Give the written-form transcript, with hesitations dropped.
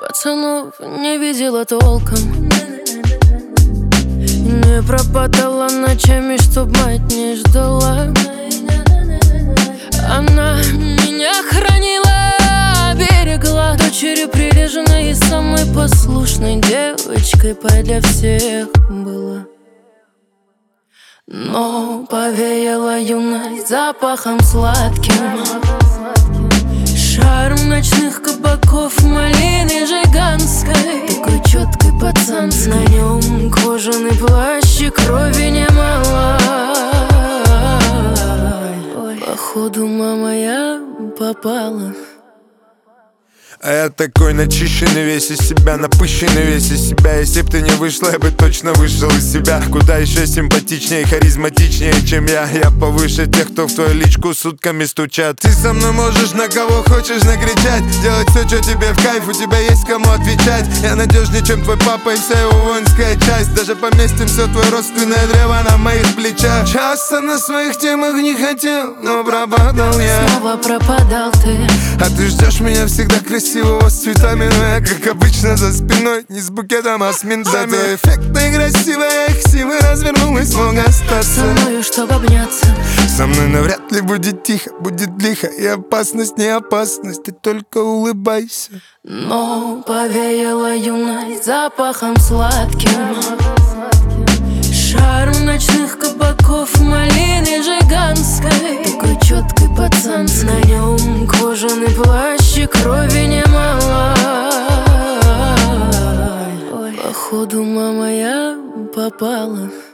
Пацанов не видела толком, не пропадала ночами, чтоб мать не ждала. Она меня хранила, берегла, дочерью прилежной и самой послушной девочкой для всех была. Но повеяла юность запахом сладким, шаром ночных кабаков, малины жиганской, такой четкой пацанской. На нем кожаный плащ и крови немало. Походу, мама, я попала. А я такой начищенный весь из себя, напыщенный весь из себя. Если б ты не вышла, я бы точно вышел из себя. Куда еще симпатичнее, харизматичнее, чем я. Я повыше тех, кто в твою личку сутками стучат. Ты со мной можешь на кого хочешь накричать, делать все, что тебе в кайф, у тебя есть кому отвечать. Я надежнее, чем твой папа и вся его воинская часть. Даже поместим все твое родственное древо на моих плечах. Часто на своих темах не хотел, но пропадал я. Снова пропадал ты. А ты ждешь меня всегда красивого с цветами, но я, как обычно, за спиной, не с букетом, а с ментами. Зато эффектно и красиво я их силы развернулась, мог остаться со мною, чтоб обняться. Со мной навряд ли будет тихо, будет лихо. И опасность не опасность, ты только улыбайся. Но повеяла юность запахом сладким, шарм ночных кабаков, малины жиганской, такой четкой пацанской. На нем кожаный плащ и крови немало. Походу, мама, я попала.